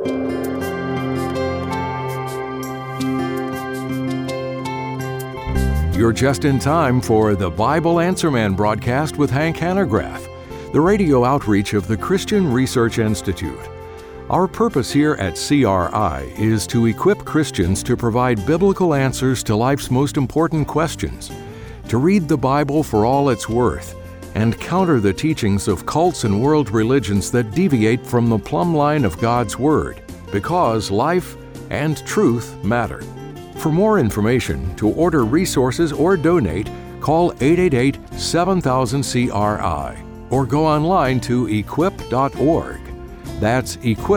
You're just in time for the Bible Answer Man broadcast with Hank Hanegraaff, the radio outreach of the Christian Research Institute. Our purpose here at CRI is to equip Christians to provide biblical answers to life's most important questions, to read the Bible for all it's worth, and counter the teachings of cults and world religions that deviate from the plumb line of God's Word, because life and truth matter. For more information, to order resources or donate, call 888-7000-CRI or go online to equip.org. That's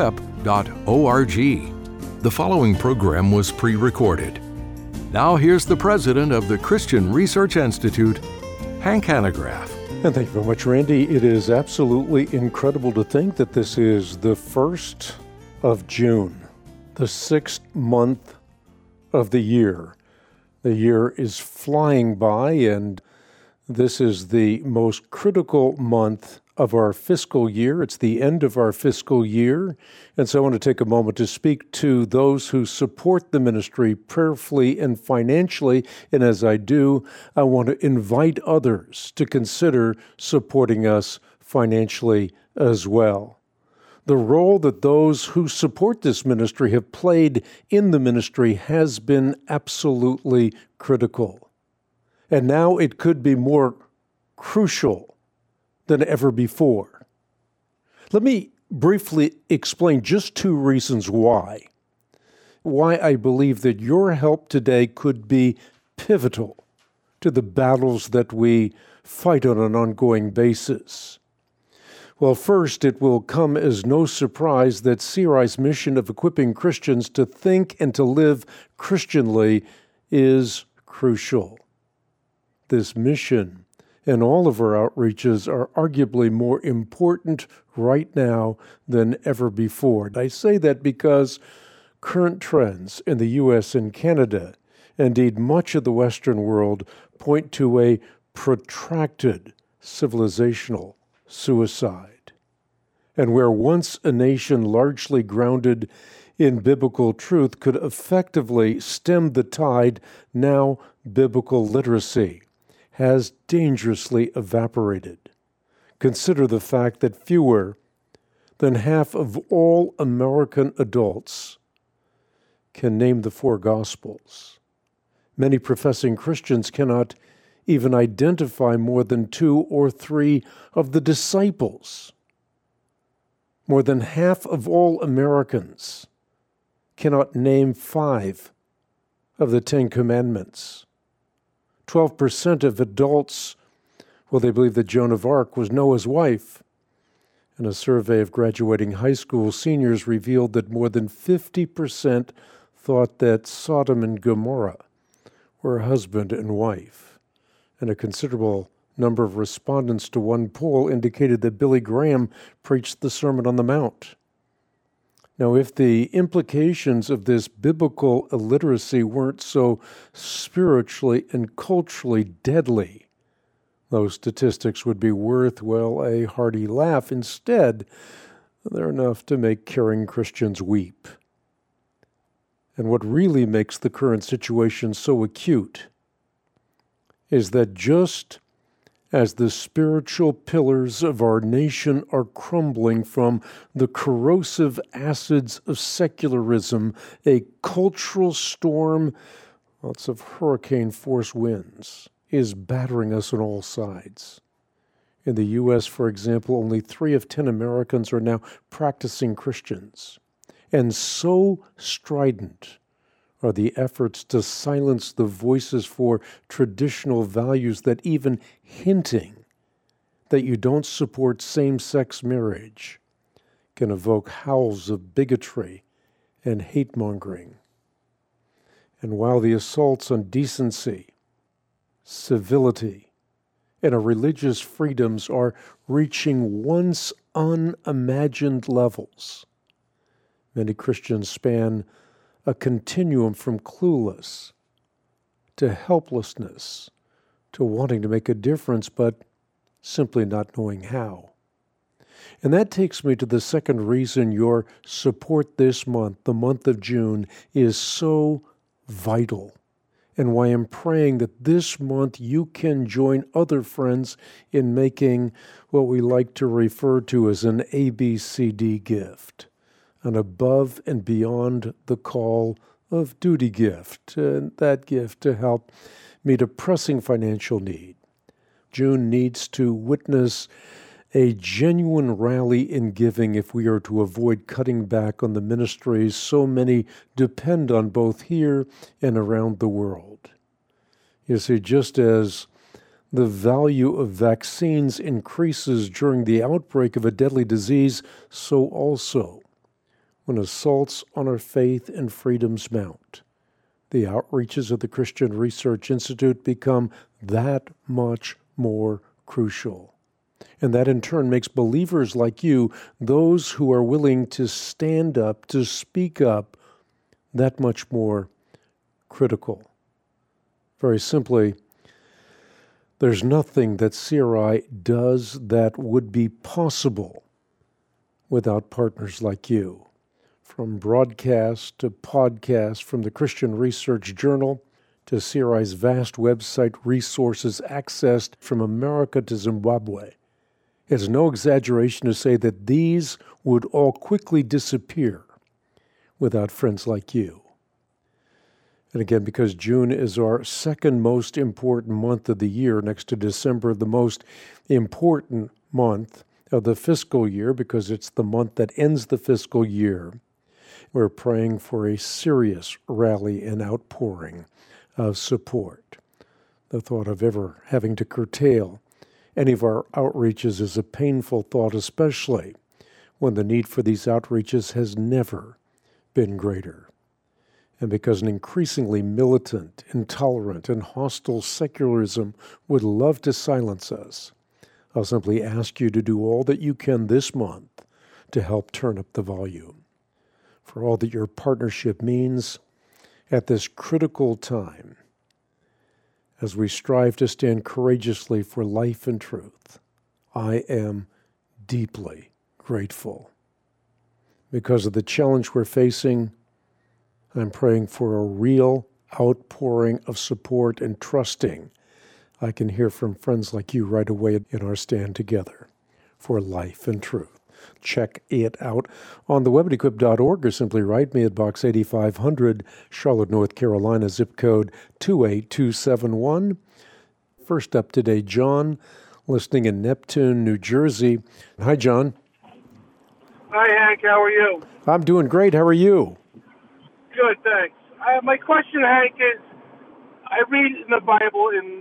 equip.org. The following program was pre-recorded. Now here's the president of the Christian Research Institute, Hank Hanegraaff. And thank you very much, Randy. It is absolutely incredible to think that this is the 1st of June, the 6th month of the year. The year is flying by, and this is the most critical month of our fiscal year. It's the end of our fiscal year. And so I want to take a moment to speak to those who support the ministry prayerfully and financially. And as I do, I want to invite others to consider supporting us financially as well. The role that those who support this ministry have played in the ministry has been absolutely critical. And now it could be more crucial than ever before. Let me briefly explain just 2 reasons why I believe that your help today could be pivotal to the battles that we fight on an ongoing basis. Well, first, it will come as no surprise that CRI's mission of equipping Christians to think and to live Christianly is crucial. This mission and all of our outreaches are arguably more important right now than ever before. I say that because current trends in the U.S. and Canada, indeed much of the Western world, point to a protracted civilizational suicide. And where once a nation largely grounded in biblical truth could effectively stem the tide, now biblical literacy has dangerously evaporated. Consider the fact that fewer than half of all American adults can name the 4 Gospels. Many professing Christians cannot even identify more than 2 or 3 of the disciples. More than half of all Americans cannot name 5 of the 10 Commandments. 12% of adults, they believe that Joan of Arc was Noah's wife. And a survey of graduating high school seniors revealed that more than 50% thought that Sodom and Gomorrah were husband and wife. And a considerable number of respondents to one poll indicated that Billy Graham preached the Sermon on the Mount. Now, if the implications of this biblical illiteracy weren't so spiritually and culturally deadly, those statistics would be worth, a hearty laugh. Instead, they're enough to make caring Christians weep. And what really makes the current situation so acute is that just as the spiritual pillars of our nation are crumbling from the corrosive acids of secularism, a cultural storm, lots of hurricane-force winds, is battering us on all sides. In the U.S., for example, only 3 of 10 Americans are now practicing Christians. And so strident are the efforts to silence the voices for traditional values that even hinting that you don't support same-sex marriage can evoke howls of bigotry and hate-mongering. And while the assaults on decency, civility, and our religious freedoms are reaching once unimagined levels, many Christians span a continuum from clueless to helplessness to wanting to make a difference, but simply not knowing how. And that takes me to the second reason your support this month, the month of June, is so vital, and why I'm praying that this month you can join other friends in making what we like to refer to as an ABCD gift, an above and beyond the call of duty gift, and that gift to help meet a pressing financial need. June needs to witness a genuine rally in giving if we are to avoid cutting back on the ministries so many depend on both here and around the world. You see, just as the value of vaccines increases during the outbreak of a deadly disease, so also when assaults on our faith and freedoms mount, the outreaches of the Christian Research Institute become that much more crucial. And that in turn makes believers like you, those who are willing to stand up, to speak up, that much more critical. Very simply, there's nothing that CRI does that would be possible without partners like you. From broadcast to podcast, from the Christian Research Journal to CRI's vast website resources accessed from America to Zimbabwe. It's no exaggeration to say that these would all quickly disappear without friends like you. And again, because June is our second most important month of the year, next to December, the most important month of the fiscal year, because it's the month that ends the fiscal year, we're praying for a serious rally and outpouring of support. The thought of ever having to curtail any of our outreaches is a painful thought, especially when the need for these outreaches has never been greater. And because an increasingly militant, intolerant, and hostile secularism would love to silence us, I'll simply ask you to do all that you can this month to help turn up the volume. For all that your partnership means at this critical time, as we strive to stand courageously for life and truth, I am deeply grateful. Because of the challenge we're facing, I'm praying for a real outpouring of support and trusting I can hear from friends like you right away in our stand together for life and truth. Check it out on the web at equip.org or simply write me at Box 8500, Charlotte, North Carolina, zip code 28271. First up today, John, listening in Neptune, New Jersey. Hi, John. Hi, Hank. How are you? I'm doing great. How are you? Good, thanks. My question, Hank, is I read in the Bible, in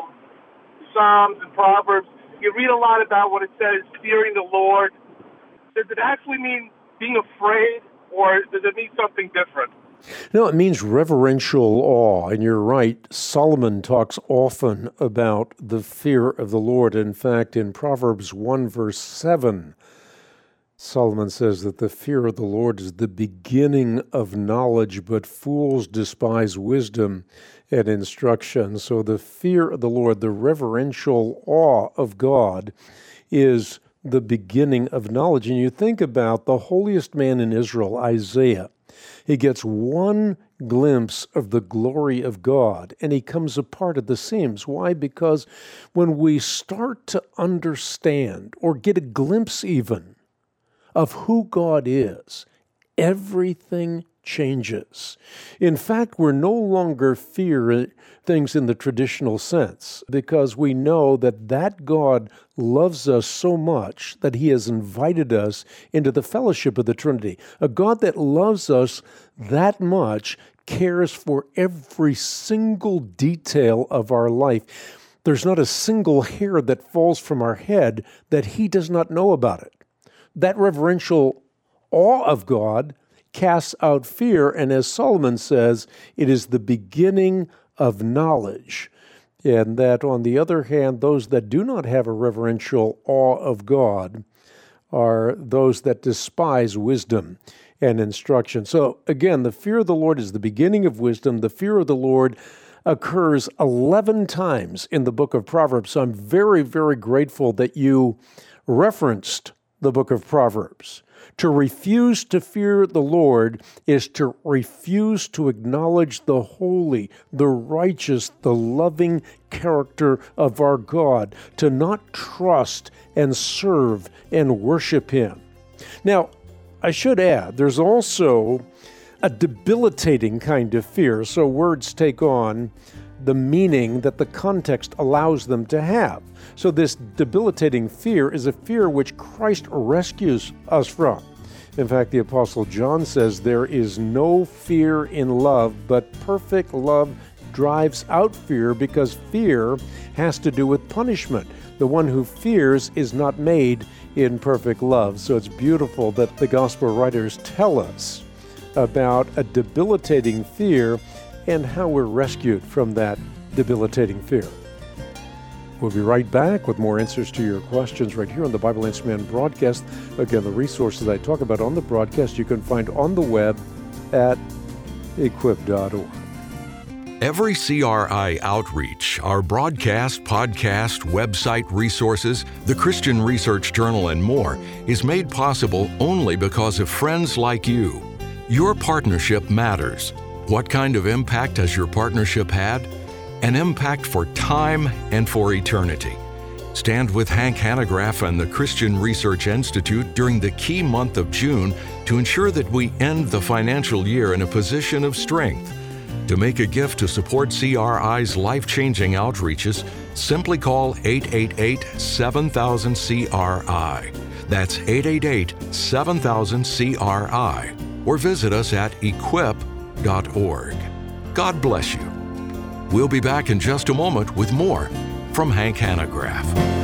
Psalms and Proverbs, you read a lot about what it says, fearing the Lord. Does it actually mean being afraid, or does it mean something different? No, it means reverential awe, and you're right. Solomon talks often about the fear of the Lord. In fact, in Proverbs 1, verse 7, Solomon says that the fear of the Lord is the beginning of knowledge, but fools despise wisdom and instruction. So the fear of the Lord, the reverential awe of God, is the beginning of knowledge. And you think about the holiest man in Israel, Isaiah. He gets one glimpse of the glory of God, and he comes apart at the seams. Why? Because when we start to understand, or get a glimpse even, of who God is, everything changes. In fact, we're no longer fearing things in the traditional sense, because we know that God loves us so much that he has invited us into the fellowship of the Trinity. A God that loves us that much cares for every single detail of our life. There's not a single hair that falls from our head that he does not know about it. That reverential awe of God casts out fear, and as Solomon says, it is the beginning of knowledge. And that, on the other hand, those that do not have a reverential awe of God are those that despise wisdom and instruction. So again, the fear of the Lord is the beginning of wisdom. The fear of the Lord occurs 11 times in the book of Proverbs. So I'm very, very grateful that you referenced the book of Proverbs. To refuse to fear the Lord is to refuse to acknowledge the holy, the righteous, the loving character of our God, to not trust and serve and worship Him. Now, I should add, there's also a debilitating kind of fear, so words take on the meaning that the context allows them to have. So this debilitating fear is a fear which Christ rescues us from. In fact, the Apostle John says there is no fear in love, but perfect love drives out fear, because fear has to do with punishment. The one who fears is not made in perfect love. So it's beautiful that the gospel writers tell us about a debilitating fear and how we're rescued from that debilitating fear. We'll be right back with more answers to your questions right here on the Bible Answer Man broadcast. Again, the resources I talk about on the broadcast you can find on the web at equip.org. Every CRI outreach, our broadcast, podcast, website resources, the Christian Research Journal, and more is made possible only because of friends like you. Your partnership matters. What kind of impact has your partnership had? An impact for time and for eternity. Stand with Hank Hanegraaff and the Christian Research Institute during the key month of June to ensure that we end the financial year in a position of strength. To make a gift to support CRI's life-changing outreaches, simply call 888-7000-CRI. That's 888-7000-CRI. Or visit us at equip.org. God bless you. We'll be back in just a moment with more from Hank Hanegraaff.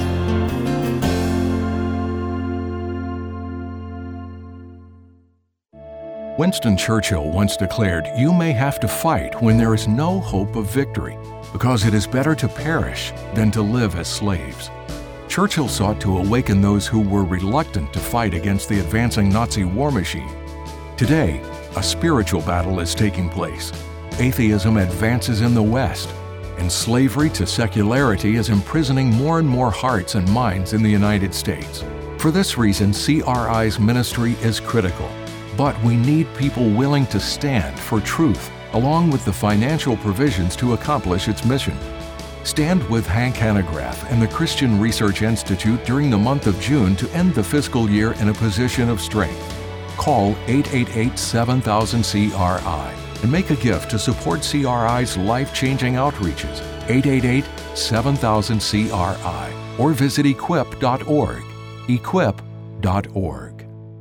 Winston Churchill once declared, "You may have to fight when there is no hope of victory, because it is better to perish than to live as slaves." Churchill sought to awaken those who were reluctant to fight against the advancing Nazi war machine. Today, a spiritual battle is taking place. Atheism advances in the West, and slavery to secularity is imprisoning more and more hearts and minds in the United States. For this reason, CRI's ministry is critical, but we need people willing to stand for truth, along with the financial provisions to accomplish its mission. Stand with Hank Hanegraaff and the Christian Research Institute during the month of June to end the fiscal year in a position of strength. Call 888-7000-CRI. and make a gift to support CRI's life-changing outreaches, 888-7000-CRI, or visit equip.org, equip.org.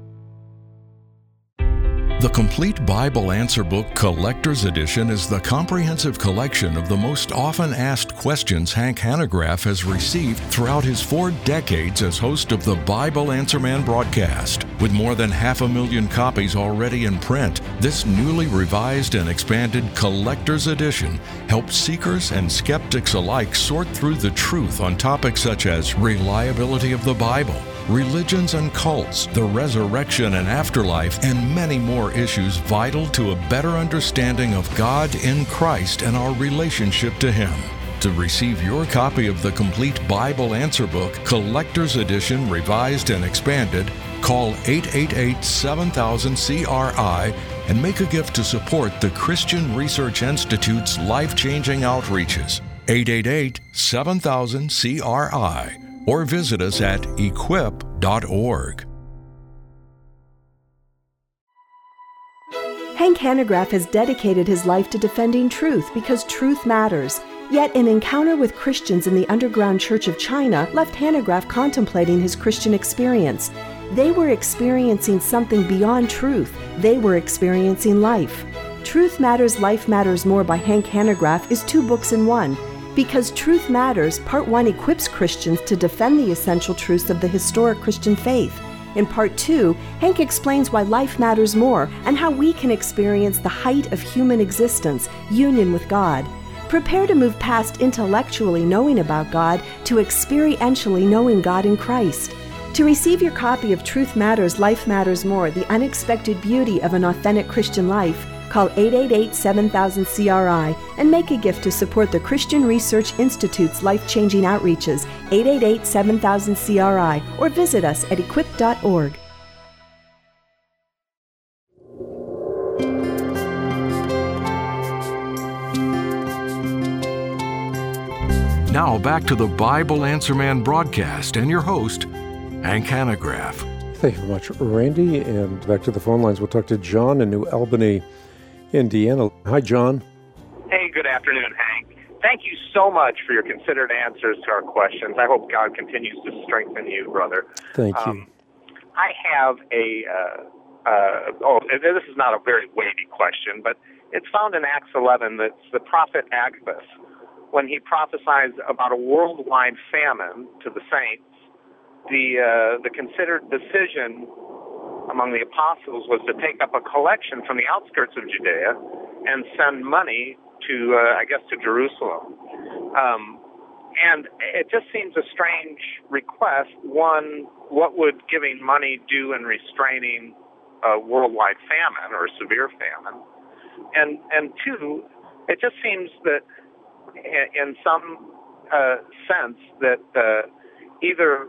The Complete Bible Answer Book Collector's Edition is the comprehensive collection of the most often asked questions Hank Hanegraaff has received throughout his 4 decades as host of the Bible Answer Man broadcast. With more than 500,000 copies already in print, this newly revised and expanded Collector's Edition helps seekers and skeptics alike sort through the truth on topics such as reliability of the Bible, religions and cults, the resurrection and afterlife, and many more issues vital to a better understanding of God in Christ and our relationship to Him. To receive your copy of the Complete Bible Answer Book, Collector's Edition, Revised and Expanded, call 888-7000-CRI and make a gift to support the Christian Research Institute's life-changing outreaches. 888-7000-CRI. Or visit us at equip.org. Hank Hanegraaff has dedicated his life to defending truth because truth matters. Yet an encounter with Christians in the underground Church of China left Hanegraaff contemplating his Christian experience. They were experiencing something beyond truth. They were experiencing life. Truth Matters, Life Matters More by Hank Hanegraaff is 2 books in one. Because Truth Matters, Part 1 equips Christians to defend the essential truths of the historic Christian faith. In Part 2, Hank explains why life matters more and how we can experience the height of human existence, union with God. Prepare to move past intellectually knowing about God to experientially knowing God in Christ. To receive your copy of Truth Matters, Life Matters More, The Unexpected Beauty of an Authentic Christian Life, call 888-7000-CRI and make a gift to support the Christian Research Institute's life-changing outreaches, 888-7000-CRI, or visit us at equip.org. Now back to the Bible Answer Man broadcast and your host, Hank Hanegraaff. Thank you very much, Randy. And back to the phone lines, we'll talk to John in New Albany, Indiana. Hi, John. Hey, good afternoon, Hank. Thank you so much for your considered answers to our questions. I hope God continues to strengthen you, brother. Thank you. I have this is not a very weighty question, but it's found in Acts 11. That's the prophet Agabus, when he prophesies about a worldwide famine to the saints. The considered decision among the apostles was to take up a collection from the outskirts of Judea and send money to Jerusalem. And it just seems a strange request. One, what would giving money do in restraining a worldwide famine or a severe famine? And two, it just seems that in some sense that either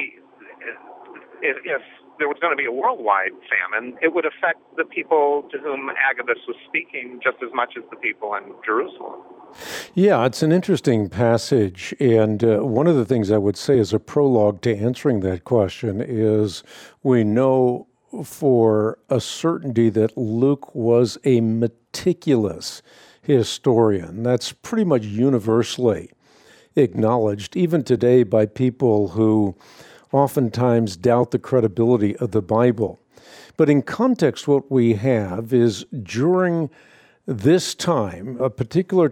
if there was going to be a worldwide famine, it would affect the people to whom Agabus was speaking just as much as the people in Jerusalem. Yeah, it's an interesting passage. And one of the things I would say as a prologue to answering that question is we know for a certainty that Luke was a meticulous historian. That's pretty much universally acknowledged, even today, by people who oftentimes doubt the credibility of the Bible. But in context, what we have is during this time, a particular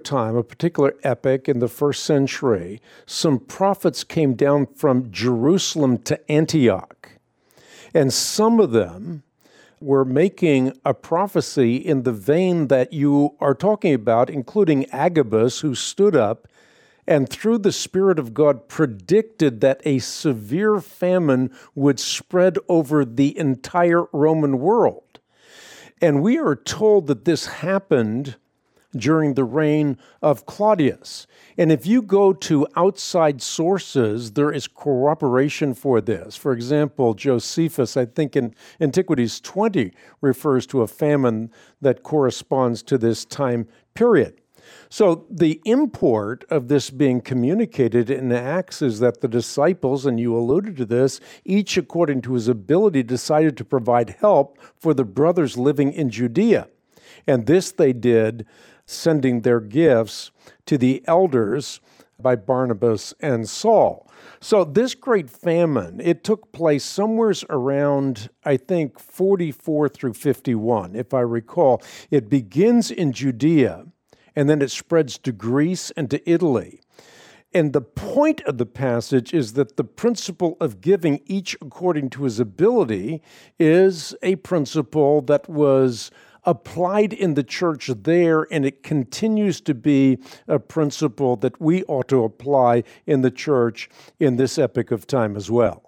epoch in the first century, some prophets came down from Jerusalem to Antioch. And some of them were making a prophecy in the vein that you are talking about, including Agabus, who stood up and through the Spirit of God predicted that a severe famine would spread over the entire Roman world. And we are told that this happened during the reign of Claudius. And if you go to outside sources, there is corroboration for this. For example, Josephus, I think in Antiquities 20, refers to a famine that corresponds to this time period. So the import of this being communicated in Acts is that the disciples, and you alluded to this, each according to his ability decided to provide help for the brothers living in Judea. And this they did, sending their gifts to the elders by Barnabas and Saul. So this great famine, it took place somewhere around, I think, 44 through 51, if I recall. It begins in Judea, and then it spreads to Greece and to Italy. And the point of the passage is that the principle of giving each according to his ability is a principle that was applied in the church there, and it continues to be a principle that we ought to apply in the church in this epoch of time as well.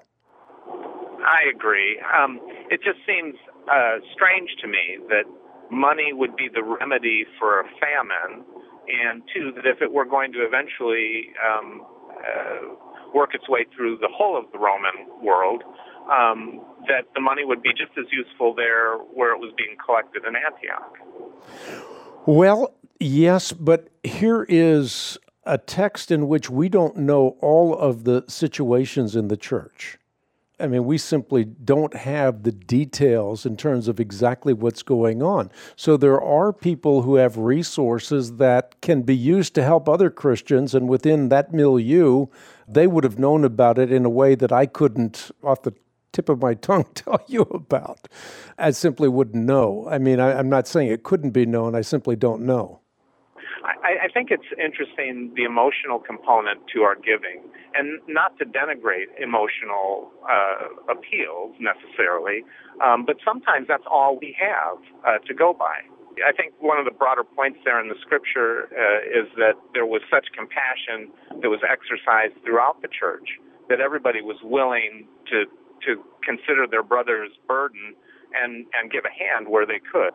I agree. It just seems strange to me that money would be the remedy for a famine, and two, that if it were going to eventually work its way through the whole of the Roman world, that the money would be just as useful there where it was being collected in Antioch. Well, yes, but here is a text in which we don't know all of the situations in the church. I mean, we simply don't have the details in terms of exactly what's going on. So there are people who have resources that can be used to help other Christians, and within that milieu, they would have known about it in a way that I couldn't, off the tip of my tongue, tell you about. I simply wouldn't know. I mean, I'm not saying it couldn't be known. I simply don't know. I think it's interesting, the emotional component to our giving, and not to denigrate emotional appeals necessarily, but sometimes that's all we have to go by. I think one of the broader points there in the scripture is that there was such compassion that was exercised throughout the church that everybody was willing to to consider their brother's burden and give a hand where they could.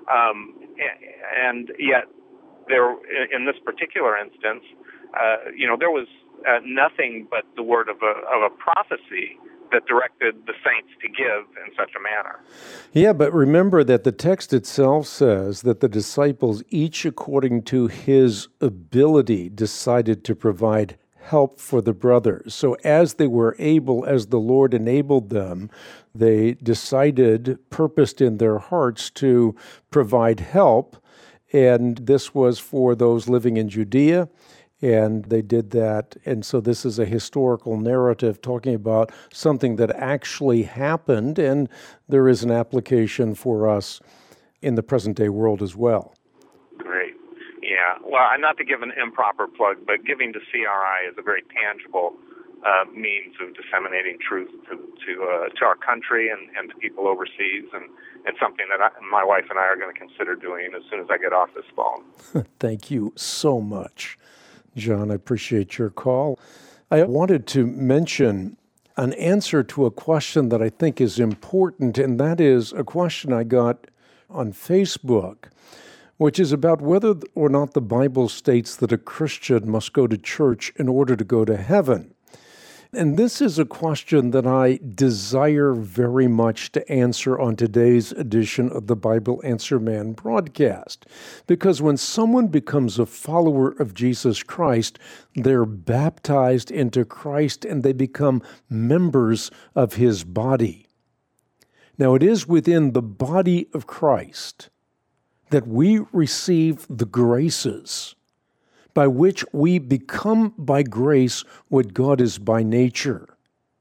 And yet, there, in this particular instance, there was nothing but the word of a prophecy that directed the saints to give in such a manner. Yeah, but remember that the text itself says that the disciples, each according to his ability, decided to provide help for the brothers. So as they were able, as the Lord enabled them, they decided, purposed in their hearts to provide help. And this was for those living in Judea, and they did that. And so this is a historical narrative talking about something that actually happened, and there is an application for us in the present-day world as well. Great. Yeah. Well, not to give an improper plug, but giving to CRI is a very tangible means of disseminating truth to our country and to people overseas, and it's something that my wife and I are going to consider doing as soon as I get off this phone. Thank you so much, John. I appreciate your call. I wanted to mention an answer to a question that I think is important, and that is a question I got on Facebook, which is about whether or not the Bible states that a Christian must go to church in order to go to heaven. And this is a question that I desire very much to answer on today's edition of the Bible Answer Man broadcast. Because when someone becomes a follower of Jesus Christ, they're baptized into Christ and they become members of his body. Now, it is within the body of Christ that we receive the graces by which we become by grace what God is by nature.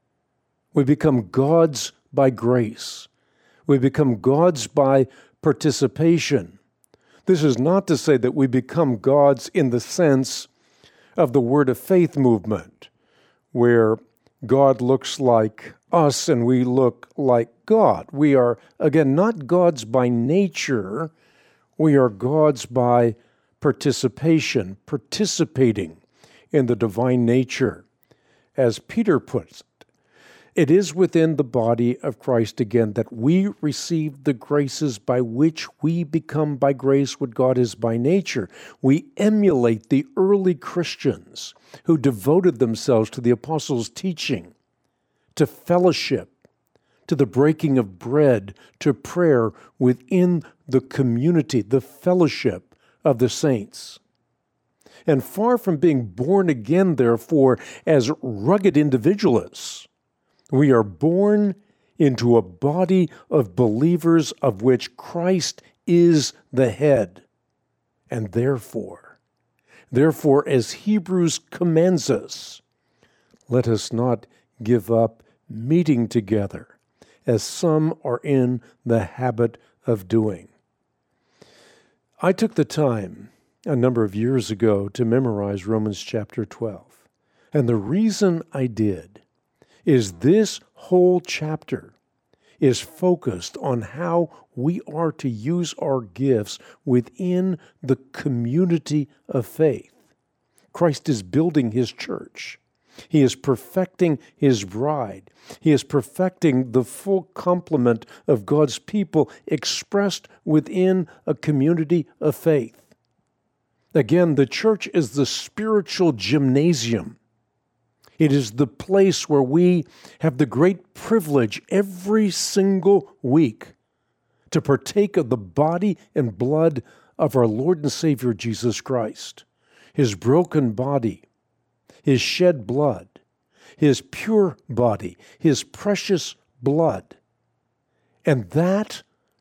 We become God's by grace. We become God's by participation. This is not to say that we become God's in the sense of the Word of Faith movement, where God looks like us and we look like God. We are, again, not God's by nature. We are God's by participation, participating in the divine nature. As Peter puts it, it is within the body of Christ again that we receive the graces by which we become by grace what God is by nature. We emulate the early Christians who devoted themselves to the apostles' teaching, to fellowship, to the breaking of bread, to prayer within the community, the fellowship of the saints. And far from being born again, therefore, as rugged individualists, we are born into a body of believers of which Christ is the head. And therefore, as Hebrews commands us, let us not give up meeting together, as some are in the habit of doing. I took the time a number of years ago to memorize Romans chapter 12. And the reason I did is this whole chapter is focused on how we are to use our gifts within the community of faith. Christ is building his church. He is perfecting his bride. He is perfecting the full complement of God's people expressed within a community of faith. Again, the church is the spiritual gymnasium. It is the place where we have the great privilege every single week to partake of the body and blood of our Lord and Savior Jesus Christ, his broken body, his shed blood, his pure body, his precious blood. And that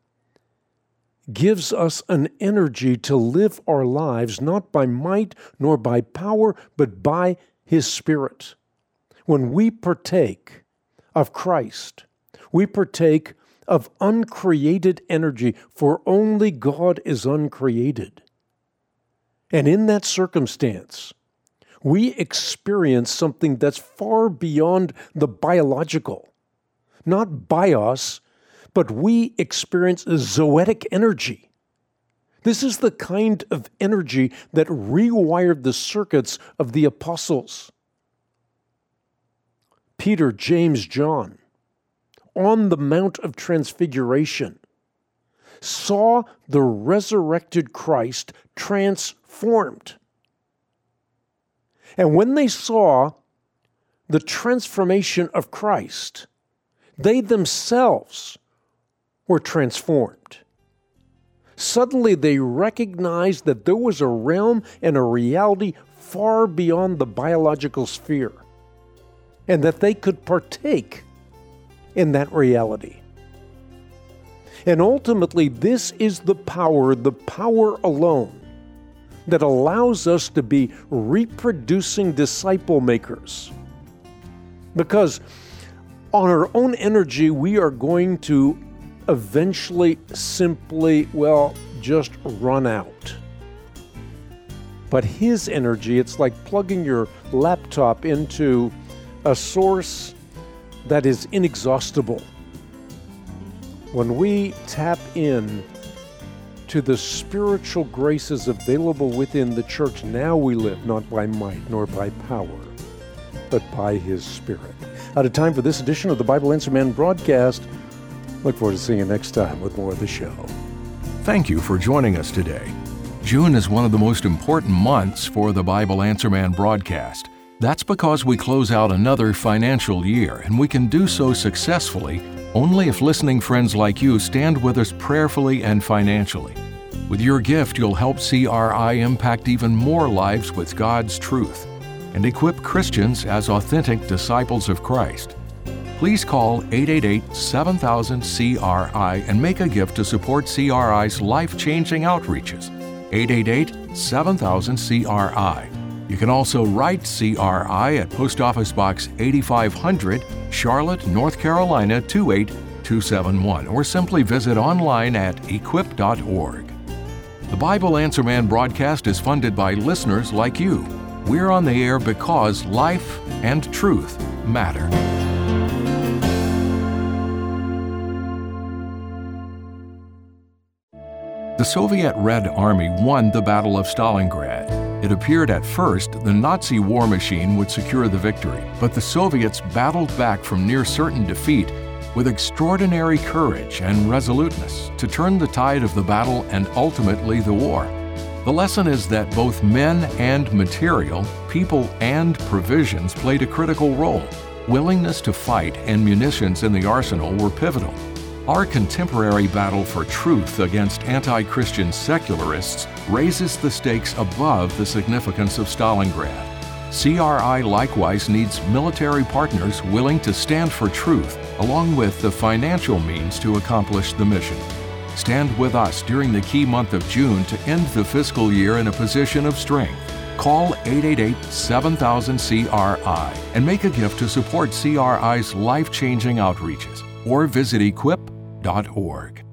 gives us an energy to live our lives not by might nor by power, but by his Spirit. When we partake of Christ, we partake of uncreated energy, for only God is uncreated. And in that circumstance, we experience something that's far beyond the biological. Not bios, but we experience zoetic energy. This is the kind of energy that rewired the circuits of the apostles. Peter, James, John, on the Mount of Transfiguration saw the resurrected Christ transformed. And when they saw the transformation of Christ, they themselves were transformed. Suddenly they recognized that there was a realm and a reality far beyond the biological sphere, and that they could partake in that reality. And ultimately, this is the power alone, that allows us to be reproducing disciple makers. Because on our own energy, we are going to eventually simply, just run out. But His energy, it's like plugging your laptop into a source that is inexhaustible. When we tap in to the spiritual graces available within the church, now we live not by might nor by power, but by His Spirit. Out of time for this edition of the Bible Answer Man broadcast. Look forward to seeing you next time with more of the show. Thank you for joining us today. June is one of the most important months for the Bible Answer Man broadcast. That's because we close out another financial year, and we can do so successfully only if listening friends like you stand with us prayerfully and financially. With your gift, you'll help CRI impact even more lives with God's truth and equip Christians as authentic disciples of Christ. Please call 888-7000-CRI and make a gift to support CRI's life-changing outreaches. 888-7000-CRI. You can also write CRI at Post Office Box 8500, Charlotte, North Carolina 28271, or simply visit online at equip.org. The Bible Answer Man broadcast is funded by listeners like you. We're on the air because life and truth matter. The Soviet Red Army won the Battle of Stalingrad. It appeared at first the Nazi war machine would secure the victory, but the Soviets battled back from near certain defeat with extraordinary courage and resoluteness to turn the tide of the battle and ultimately the war. The lesson is that both men and material, people and provisions played a critical role. Willingness to fight and munitions in the arsenal were pivotal. Our contemporary battle for truth against anti-Christian secularists raises the stakes above the significance of Stalingrad. CRI likewise needs military partners willing to stand for truth, along with the financial means to accomplish the mission. Stand with us during the key month of June to end the fiscal year in a position of strength. Call 888-7000-CRI and make a gift to support CRI's life-changing outreaches, or visit equip.org.